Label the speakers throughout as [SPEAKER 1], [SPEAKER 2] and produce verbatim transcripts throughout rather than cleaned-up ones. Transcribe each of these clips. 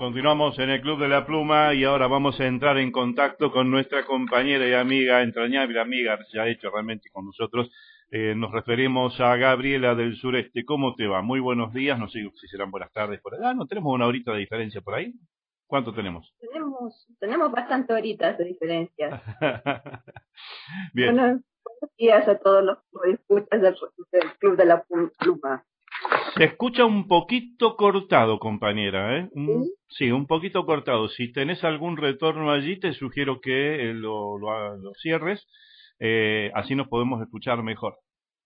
[SPEAKER 1] Continuamos en el Club de la Pluma y ahora vamos a entrar en contacto con nuestra compañera y amiga, entrañable amiga, ya ha hecho realmente con nosotros. Eh, nos referimos a Gabriela del Sureste. ¿Cómo te va? Muy buenos días, no sé si serán buenas tardes por allá. ¿No tenemos una horita de diferencia por ahí? ¿Cuánto tenemos?
[SPEAKER 2] Tenemos, tenemos bastante horitas de diferencia.
[SPEAKER 1] Bien.
[SPEAKER 2] Bueno, buenos días a todos los que escuchas del, del Club de la Pluma.
[SPEAKER 1] Se escucha un poquito cortado, compañera, ¿eh? Un,
[SPEAKER 2] ¿Sí?
[SPEAKER 1] sí, un poquito cortado. Si tenés algún retorno allí, te sugiero que eh, lo, lo, lo cierres, eh, así nos podemos escuchar mejor.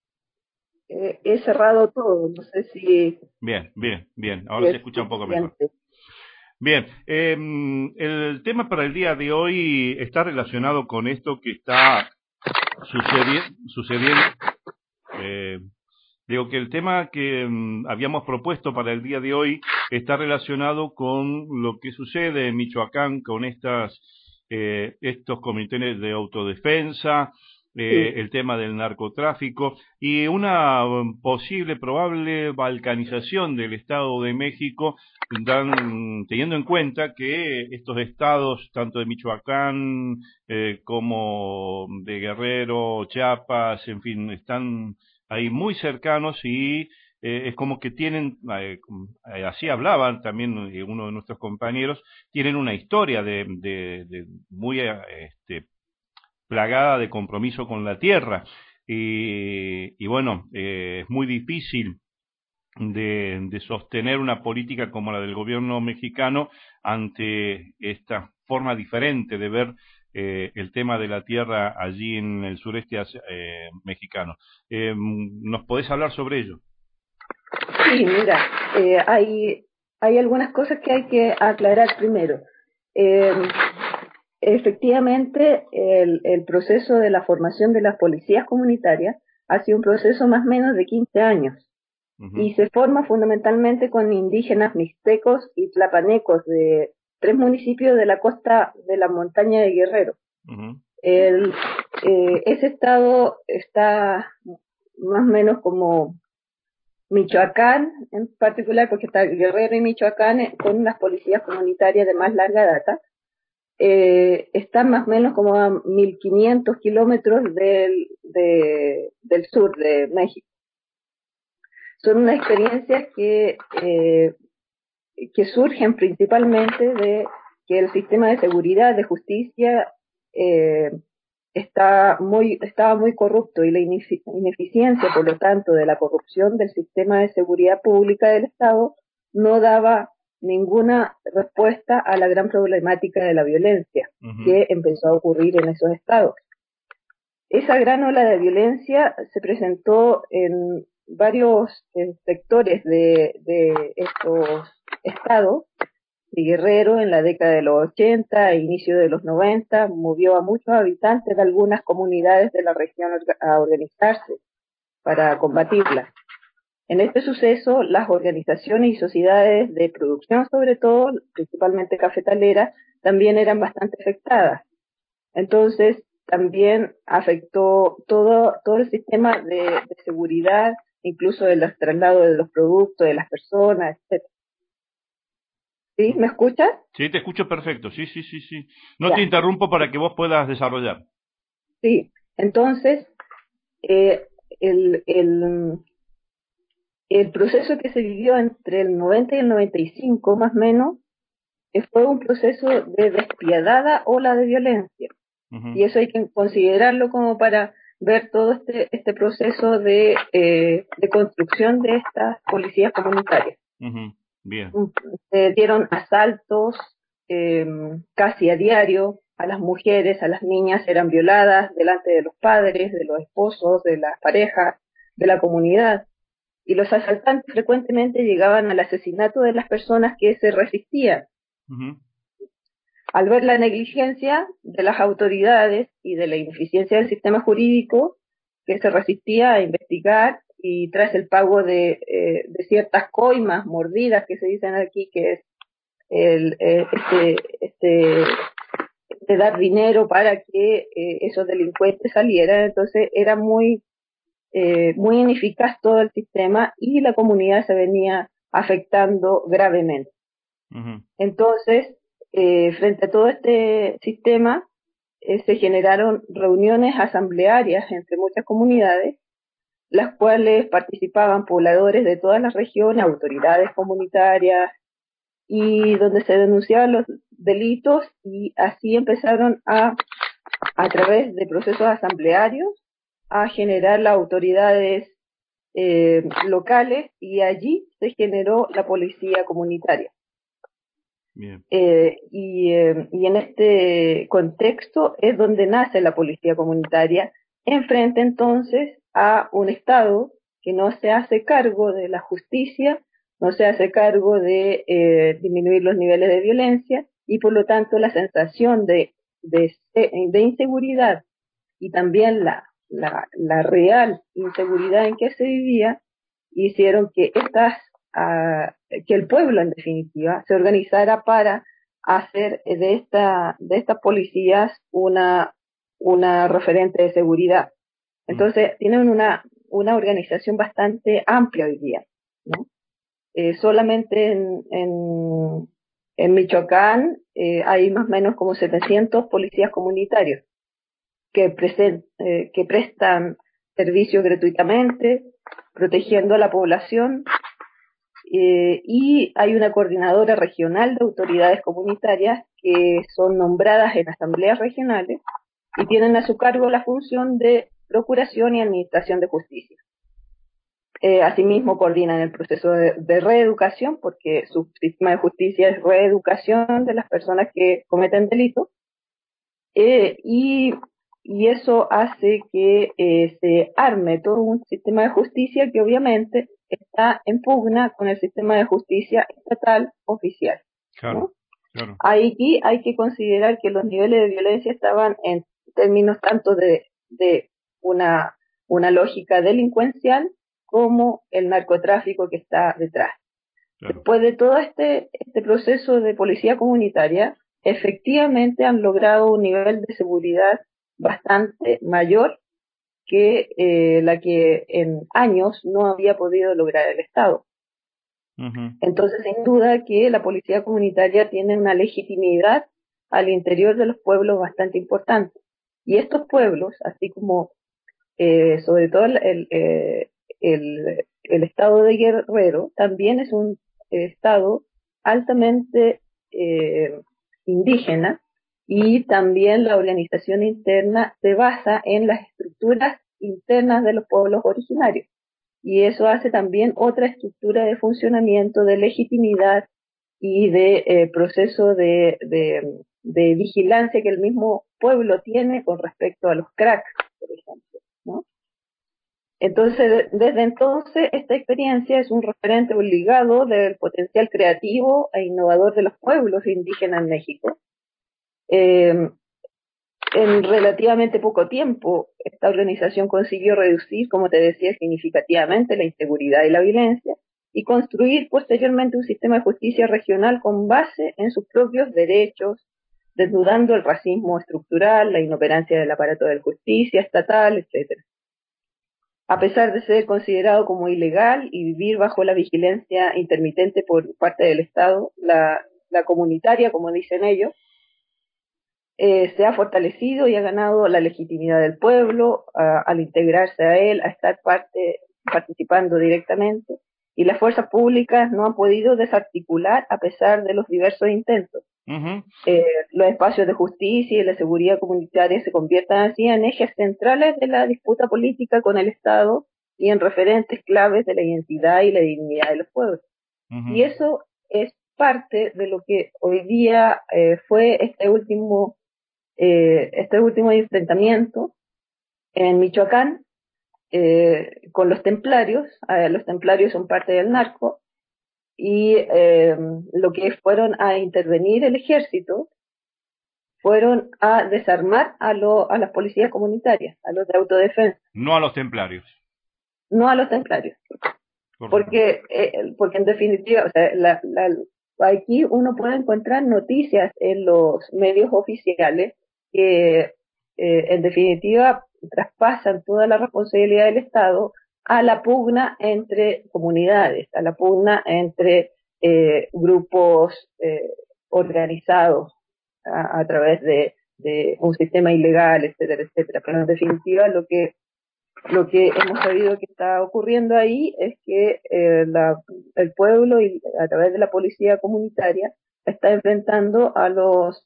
[SPEAKER 2] Eh, he cerrado todo, no sé si,
[SPEAKER 1] Bien, bien, bien.
[SPEAKER 2] si
[SPEAKER 1] Ahora se
[SPEAKER 2] es
[SPEAKER 1] escucha un poco mejor.
[SPEAKER 2] suficiente.
[SPEAKER 1] Bien, eh, el tema para el día de hoy está relacionado con esto que está sucedi sucediendo. Eh, digo que el tema que um, habíamos propuesto para el día de hoy está relacionado con lo que sucede en Michoacán con estas eh, estos comités de autodefensa, eh,
[SPEAKER 2] Sí.
[SPEAKER 1] el tema del narcotráfico y una um, posible, probable balcanización del Estado de México, dan, teniendo en cuenta que estos estados, tanto de Michoacán eh, como de Guerrero, Chiapas, en fin, están ahí muy cercanos y eh, es como que tienen, eh, así hablaban también eh, uno de nuestros compañeros, tienen una historia de, de, de muy eh, este, plagada de compromiso con la tierra y, y bueno, eh, es muy difícil de, de sostener una política como la del gobierno mexicano ante esta forma diferente de ver eh, el tema de la tierra allí en el sureste eh, mexicano. Eh, ¿Nos podés hablar sobre ello?
[SPEAKER 2] Sí, mira, eh, hay, hay algunas cosas que hay que aclarar primero. Eh, efectivamente, el, el proceso de la formación de las policías comunitarias ha sido un proceso más o menos de quince años.
[SPEAKER 1] Uh-huh.
[SPEAKER 2] Y se forma fundamentalmente con indígenas mixtecos y tlapanecos de tres municipios de la costa de la montaña de Guerrero. Uh-huh. El, eh, ese estado está más o menos como Michoacán en particular, porque está Guerrero y Michoacán con unas policías comunitarias de más larga data. Eh, están más o menos como a mil quinientos kilómetros del, de, del sur de México. Son unas experiencias que, eh, que surgen principalmente de que el sistema de seguridad, de justicia, eh, está muy, estaba muy corrupto y la ineficiencia, por lo tanto, de la corrupción del sistema de seguridad pública del Estado no daba ninguna respuesta a la gran problemática de la violencia uh-huh. que empezó a ocurrir en esos estados. Esa gran ola de violencia se presentó en varios eh, sectores de, de estos estados. De Guerrero en la década de los ochenta e inicio de los noventa movió a muchos habitantes de algunas comunidades de la región a organizarse para combatirla. En este suceso, las organizaciones y sociedades de producción, sobre todo, principalmente cafetaleras, también eran bastante afectadas. Entonces, también afectó todo, todo el sistema de, de seguridad, incluso de los traslados de los productos, de las personas, etcétera. ¿Sí? ¿Me escuchas?
[SPEAKER 1] Sí, te escucho perfecto. Sí, sí, sí, sí. No ya. Te interrumpo para que vos puedas desarrollar.
[SPEAKER 2] Sí, entonces, eh, el, el, el proceso que se vivió entre el noventa y el noventa y cinco, más o menos, fue un proceso de despiadada ola de violencia. Uh-huh. Y eso hay que considerarlo como para ver todo este, este proceso de, eh, de construcción de estas policías comunitarias.
[SPEAKER 1] Uh-huh. Bien.
[SPEAKER 2] Se dieron asaltos eh, casi a diario a las mujeres, a las niñas, eran violadas delante de los padres, de los esposos, de las parejas, de la comunidad. Y los asaltantes frecuentemente llegaban al asesinato de las personas que se resistían. Uh-huh. Al ver la negligencia de las autoridades y de la ineficiencia del sistema jurídico que se resistía a investigar y tras el pago de, eh, de ciertas coimas, mordidas que se dicen aquí, que es el, eh, este, este, este dar dinero para que eh, esos delincuentes salieran, entonces era muy, eh, muy ineficaz todo el sistema y la comunidad se venía afectando gravemente.
[SPEAKER 1] Uh-huh.
[SPEAKER 2] Entonces, eh, frente a todo este sistema, eh, se generaron reuniones asamblearias entre muchas comunidades, las cuales participaban pobladores de todas las regiones, autoridades comunitarias, y donde se denunciaban los delitos, y así empezaron a, a través de procesos asamblearios, a generar las autoridades eh, locales, y allí se generó la policía comunitaria.
[SPEAKER 1] Bien.
[SPEAKER 2] Eh, y, eh, y en este contexto es donde nace la policía comunitaria, enfrente entonces a un Estado que no se hace cargo de la justicia, no se hace cargo de eh, disminuir los niveles de violencia, y por lo tanto la sensación de, de, de inseguridad y también la, la, la real inseguridad en que se vivía hicieron que estas Uh, que el pueblo en definitiva se organizara para hacer de esta de estas policías una una referente de seguridad. Entonces mm. tienen una una organización bastante amplia hoy día, ¿no? Eh, solamente en, en, en Michoacán eh, hay más o menos como setecientos policías comunitarios que, present, eh, que prestan servicios gratuitamente, protegiendo a la población. Eh, y hay una coordinadora regional de autoridades comunitarias que son nombradas en asambleas regionales y tienen a su cargo la función de procuración y administración de justicia. Eh, asimismo, coordinan el proceso de, de reeducación, porque su sistema de justicia es reeducación de las personas que cometen delitos, eh, y, y eso hace que eh, se arme todo un sistema de justicia que obviamente está en pugna con el sistema de justicia estatal oficial.
[SPEAKER 1] Claro,
[SPEAKER 2] ¿no?
[SPEAKER 1] claro.
[SPEAKER 2] Aquí hay que considerar que los niveles de violencia estaban en términos tanto de, de una, una lógica delincuencial como el narcotráfico que está detrás. Claro. Después de todo este, este proceso de policía comunitaria, efectivamente han logrado un nivel de seguridad bastante mayor que eh, la que en años no había podido lograr el Estado.
[SPEAKER 1] Uh-huh.
[SPEAKER 2] Entonces, sin duda que la policía comunitaria tiene una legitimidad al interior de los pueblos bastante importante. Y estos pueblos, así como eh, sobre todo el, el, el, el estado de Guerrero, también es un estado altamente eh, indígena, y también la organización interna se basa en las estructuras internas de los pueblos originarios, y eso hace también otra estructura de funcionamiento, de legitimidad y de eh, proceso de, de, de vigilancia que el mismo pueblo tiene con respecto a los cracks, por ejemplo, ¿no? Entonces, desde entonces, esta experiencia es un referente obligado del potencial creativo e innovador de los pueblos indígenas en México. Eh, en relativamente poco tiempo, esta organización consiguió reducir, como te decía, significativamente la inseguridad y la violencia, y construir posteriormente un sistema de justicia regional con base en sus propios derechos, desnudando el racismo estructural, la inoperancia del aparato de justicia estatal, etcétera. A pesar de ser considerado como ilegal y vivir bajo la vigilancia intermitente por parte del Estado, la, la comunitaria, como dicen ellos, eh, se ha fortalecido y ha ganado la legitimidad del pueblo a, al integrarse a él, a estar parte, participando directamente, y las fuerzas públicas no han podido desarticular a pesar de los diversos intentos.
[SPEAKER 1] Uh-huh.
[SPEAKER 2] Eh, los espacios de justicia y la seguridad comunitaria se conviertan así en ejes centrales de la disputa política con el Estado y en referentes claves de la identidad y la dignidad de los pueblos. Uh-huh. Y eso es parte de lo que hoy día eh, fue este último eh, este último enfrentamiento en Michoacán eh, con los templarios. Eh, los templarios son parte del narco, y eh, lo que fueron a intervenir el ejército fueron a desarmar a, lo, a las policías comunitarias, a los de autodefensa.
[SPEAKER 1] No a los templarios.
[SPEAKER 2] No a los templarios. Porque, eh, porque en definitiva, o sea, la, la, aquí uno puede encontrar noticias en los medios oficiales que eh, en definitiva traspasan toda la responsabilidad del Estado a la pugna entre comunidades, a la pugna entre eh, grupos eh, organizados a, a través de, de un sistema ilegal, etcétera, etcétera. Pero en definitiva lo que lo que hemos sabido que está ocurriendo ahí es que eh, la, el pueblo y a través de la policía comunitaria está enfrentando a los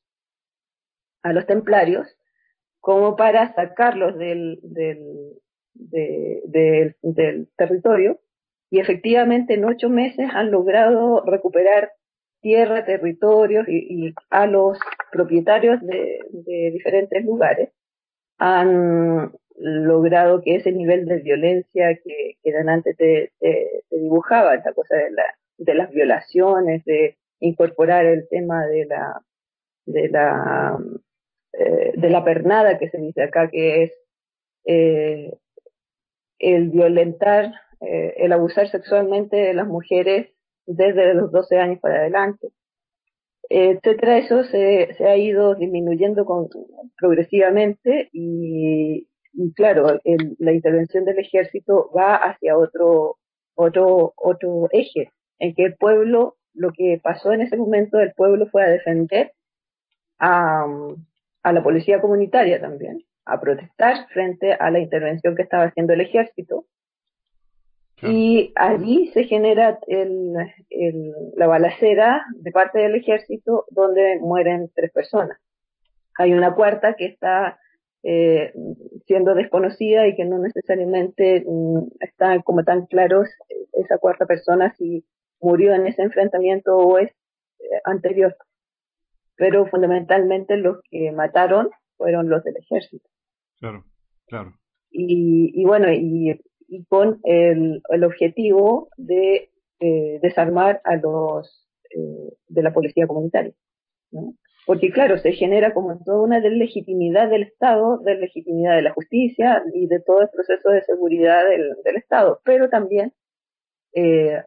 [SPEAKER 2] a los templarios como para sacarlos del del, de, de, del territorio, y efectivamente en ocho meses han logrado recuperar tierra, territorios, y, y a los propietarios de, de diferentes lugares han logrado que ese nivel de violencia que, que antes te, te, te dibujaba, esa cosa de, la, de las violaciones, de incorporar el tema de la de la eh, de la pernada, que se dice acá, que es eh, el violentar, eh, el abusar sexualmente de las mujeres desde los doce años para adelante, etcétera. Eso se, se ha ido disminuyendo con, progresivamente, y, y claro, el, la intervención del ejército va hacia otro otro otro eje, en que el pueblo, lo que pasó en ese momento, el pueblo fue a defender a, a la policía comunitaria también, a protestar frente a la intervención que estaba haciendo el ejército. Claro. Y allí se genera el, el, la balacera de parte del ejército, donde mueren tres personas. Hay una cuarta que está eh, siendo desconocida y que no necesariamente mm, está como tan claro esa cuarta persona si murió en ese enfrentamiento o es eh, anterior. Pero fundamentalmente los que mataron fueron los del ejército.
[SPEAKER 1] Claro, claro.
[SPEAKER 2] Y, y bueno, y y con el, el objetivo de eh, desarmar a los eh, de la policía comunitaria, ¿no? Porque claro, se genera como toda una deslegitimidad del Estado, deslegitimidad de la justicia y de todo el proceso de seguridad del, del Estado, pero también eh,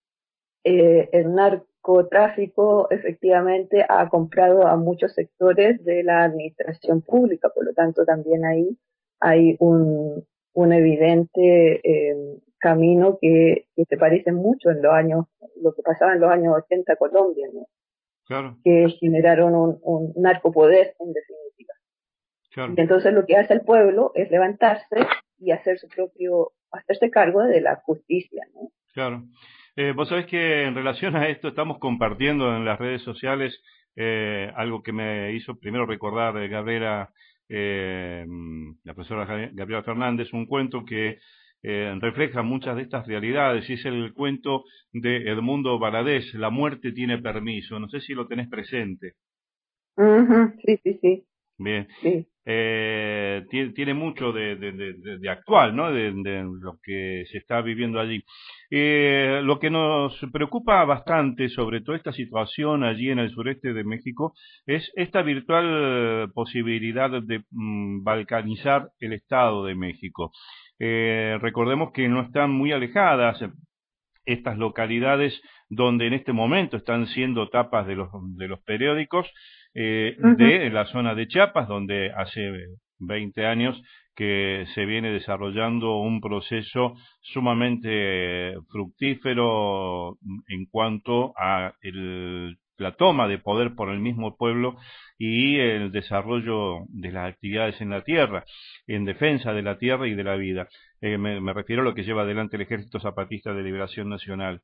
[SPEAKER 2] eh, el narcotráfico efectivamente ha comprado a muchos sectores de la administración pública, por lo tanto también ahí hay un un evidente eh, camino que, que se parece mucho en los años, lo que pasaba en los años ochenta en Colombia, ¿no?
[SPEAKER 1] Claro.
[SPEAKER 2] Que generaron un, un narcopoder en definitiva.
[SPEAKER 1] Claro.
[SPEAKER 2] Y entonces lo que hace el pueblo es levantarse y hacer su propio, hacerse cargo de la justicia, ¿no?
[SPEAKER 1] Claro. Eh, vos sabés que en relación a esto estamos compartiendo en las redes sociales eh, algo que me hizo primero recordar de Gabriela, eh, la profesora Gabriela Fernández, un cuento que eh, refleja muchas de estas realidades, y es el cuento de Edmundo Valadez, La muerte tiene permiso. No sé si lo tenés presente.
[SPEAKER 2] Uh-huh. Sí, sí, sí.
[SPEAKER 1] Bien.
[SPEAKER 2] Sí.
[SPEAKER 1] Eh, tiene, tiene mucho de, de, de, de actual, ¿no? De, de lo que se está viviendo allí. Eh, lo que nos preocupa bastante sobre toda esta situación allí en el sureste de México es esta virtual posibilidad de mm, balcanizar el Estado de México. Eh, recordemos que no están muy alejadas estas localidades donde en este momento están siendo tapas de los, de los periódicos, eh, uh-huh. de la zona de Chiapas, donde hace veinte años que se viene desarrollando un proceso sumamente fructífero en cuanto a el, la toma de poder por el mismo pueblo y el desarrollo de las actividades en la tierra, en defensa de la tierra y de la vida. Eh, me, me refiero a lo que lleva adelante el Ejército Zapatista de Liberación Nacional.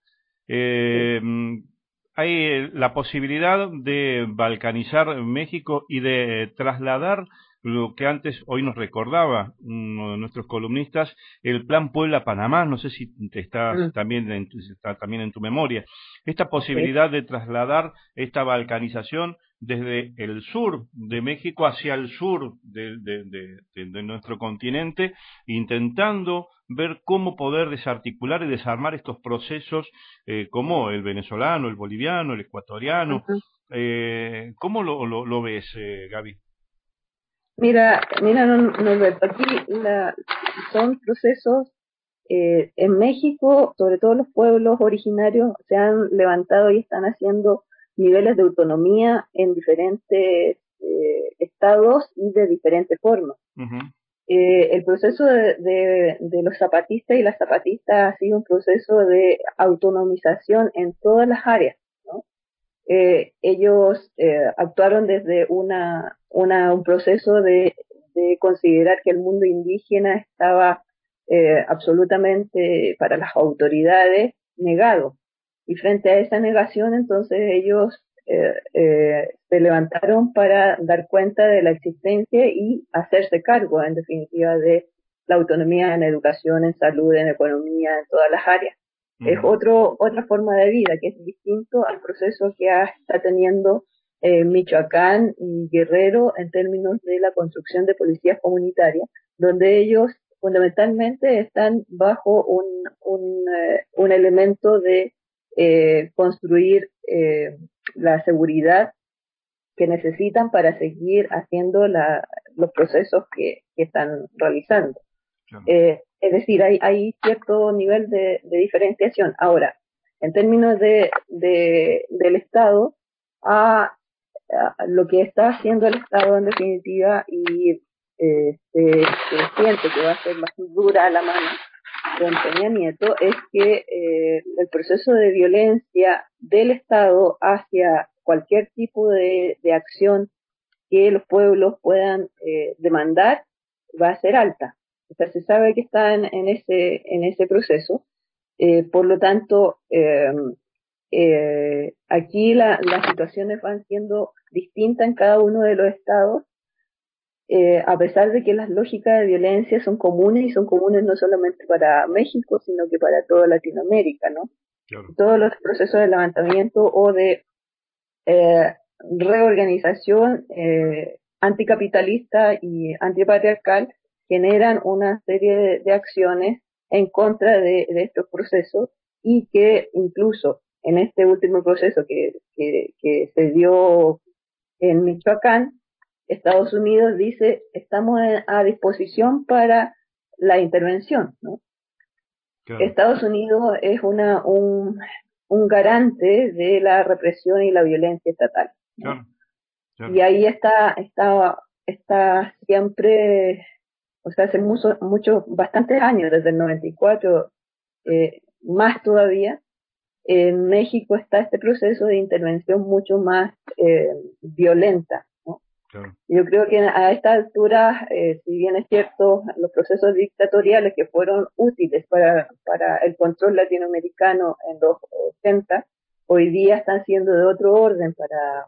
[SPEAKER 1] Eh, sí. Hay la posibilidad de balcanizar México y de trasladar lo que antes, hoy nos recordaba uno de nuestros columnistas, el Plan Puebla-Panamá. No sé si te estás mm. también, en, está también en tu memoria. Esta posibilidad okay. de trasladar esta balcanización desde el sur de México hacia el sur de, de, de, de, de nuestro continente, intentando ver cómo poder desarticular y desarmar estos procesos eh, como el venezolano, el boliviano, el ecuatoriano. Uh-huh. eh, ¿Cómo lo, lo, lo ves, eh, Gaby?
[SPEAKER 2] Mira, mira, Norberto, aquí la, son procesos eh, en México, sobre todo los pueblos originarios se han levantado y están haciendo niveles de autonomía en diferentes eh, estados y de diferentes formas. Uh-huh. eh, el proceso de, de, de los zapatistas y las zapatistas ha sido un proceso de autonomización en todas las áreas, ¿no? Eh, ellos eh, actuaron desde una, una, un proceso de, de considerar que el mundo indígena estaba eh, absolutamente para las autoridades negado. Y frente a esa negación, entonces ellos eh, eh, se levantaron para dar cuenta de la existencia y hacerse cargo, en definitiva, de la autonomía en educación, en salud, en economía, en todas las áreas. Uh-huh. Es otro, otra forma de vida que es distinto al proceso que ha, está teniendo eh, Michoacán y Guerrero en términos de la construcción de policías comunitarias, donde ellos fundamentalmente están bajo un, un, eh, un elemento de eh, construir eh, la seguridad que necesitan para seguir haciendo la, los procesos que, que están realizando. Claro. Eh, es decir, hay, hay cierto nivel de, de diferenciación. Ahora, en términos de, de del Estado, a, a lo que está haciendo el Estado en definitiva y eh, se, se siente que va a ser más dura a la mano con Peña Nieto es que eh, el proceso de violencia del Estado hacia cualquier tipo de, de acción que los pueblos puedan eh, demandar va a ser alta. O sea, se sabe que están en ese en ese proceso. Eh, por lo tanto, eh, eh, aquí la, las situaciones van siendo distintas en cada uno de los estados. Eh, a pesar de que las lógicas de violencia son comunes y son comunes no solamente para México, sino que para toda Latinoamérica, ¿no? Claro. Todos los procesos de levantamiento o de eh, reorganización eh, anticapitalista y antipatriarcal generan una serie de, de acciones en contra de, de estos procesos y que incluso en este último proceso que, que, que se dio en Michoacán, Estados Unidos dice, estamos a disposición para la intervención, ¿no? Claro. Estados Unidos es una un, un garante de la represión y la violencia estatal, ¿no? Claro. Claro. Y ahí está, está, está siempre, o sea, hace mucho, mucho, bastantes años, desde el noventa y cuatro, eh, más todavía, en México está este proceso de intervención mucho más eh, violenta. Claro. Yo creo que a esta altura, eh, si bien es cierto, los procesos dictatoriales que fueron útiles para, para el control latinoamericano en los ochenta, hoy día están siendo de otro orden para,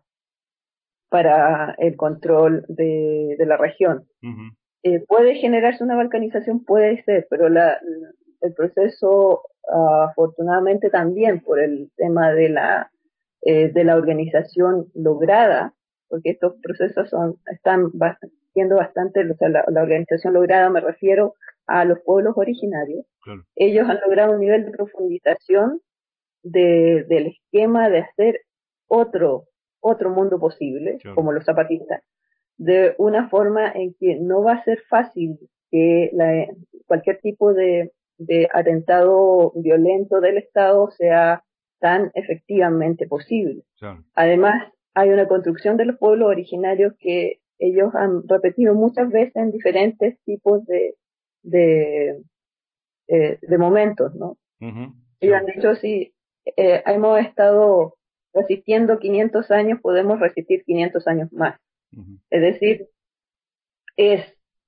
[SPEAKER 2] para el control de, de la región. Uh-huh. Eh, ¿Puede generarse una balcanización? Puede ser, pero la, el proceso, uh, afortunadamente también por el tema de la, eh, de la organización lograda, porque estos procesos son están siendo bastante, o sea, la, la organización lograda me refiero a los pueblos originarios. Claro. Ellos han logrado un nivel de profundización de, del esquema de hacer otro, otro mundo posible, claro, como los zapatistas, de una forma en que no va a ser fácil que la, cualquier tipo de, de atentado violento del Estado sea tan efectivamente posible. Claro. Además, hay una construcción de los pueblos originarios que ellos han repetido muchas veces en diferentes tipos de de, eh, de momentos, ¿no? Uh-huh. Ellos han dicho, si eh, hemos estado resistiendo quinientos años, podemos resistir quinientos años más. Uh-huh. Es decir, es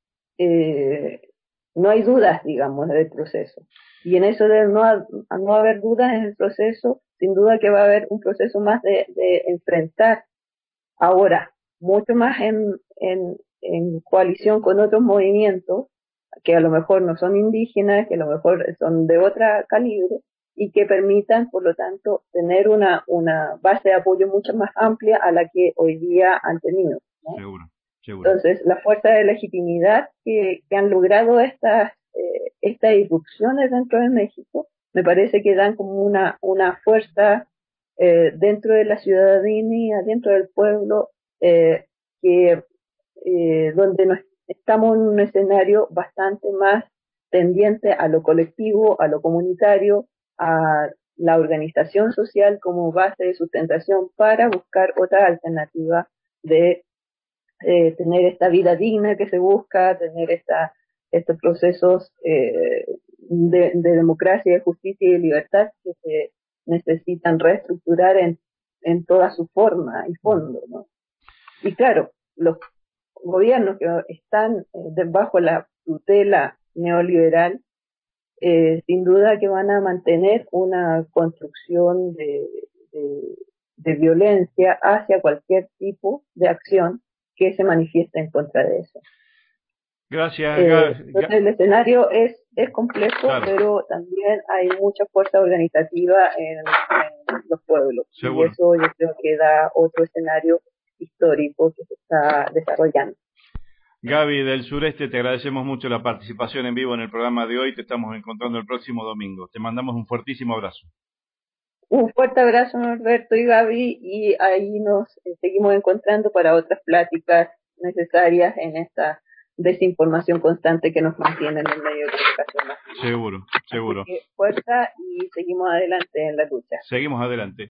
[SPEAKER 2] eh, no hay dudas, digamos, del proceso. Y en eso de no, no haber dudas en el proceso, sin duda que va a haber un proceso más de, de enfrentar ahora, mucho más en, en, en coalición con otros movimientos que a lo mejor no son indígenas, que a lo mejor son de otra calibre y que permitan, por lo tanto, tener una, una base de apoyo mucho más amplia a la que hoy día han tenido, ¿no? Seguro, seguro. Entonces, la fuerza de legitimidad que, que han logrado estas, eh, estas irrupciones dentro de México, me parece que dan como una, una fuerza eh, dentro de la ciudadanía, dentro del pueblo, eh, que eh, donde nos estamos en un escenario bastante más tendiente a lo colectivo, a lo comunitario, a la organización social como base de sustentación para buscar otra alternativa de eh, tener esta vida digna que se busca, tener esta estos procesos eh, de, de democracia, de justicia y de libertad que se necesitan reestructurar en, en toda su forma y fondo, ¿no? Y claro, los gobiernos que están eh, bajo la tutela neoliberal, eh, sin duda que van a mantener una construcción de, de, de violencia hacia cualquier tipo de acción que se manifieste en contra de eso.
[SPEAKER 1] Gracias.
[SPEAKER 2] Eh, entonces el escenario es, es complejo, claro, pero también hay mucha fuerza organizativa en, en los pueblos. Seguro. Y eso yo creo que da otro escenario histórico que se está desarrollando.
[SPEAKER 1] Gaby del Sureste, te agradecemos mucho la participación en vivo en el programa de hoy. Te estamos encontrando el próximo domingo. Te mandamos un fuertísimo abrazo.
[SPEAKER 2] Un fuerte abrazo, Norberto y Gaby, y ahí nos seguimos encontrando para otras pláticas necesarias en esta desinformación constante que nos mantiene en el medio de comunicación.
[SPEAKER 1] Seguro, seguro.
[SPEAKER 2] Así que fuerza y seguimos adelante en la lucha.
[SPEAKER 1] Seguimos adelante.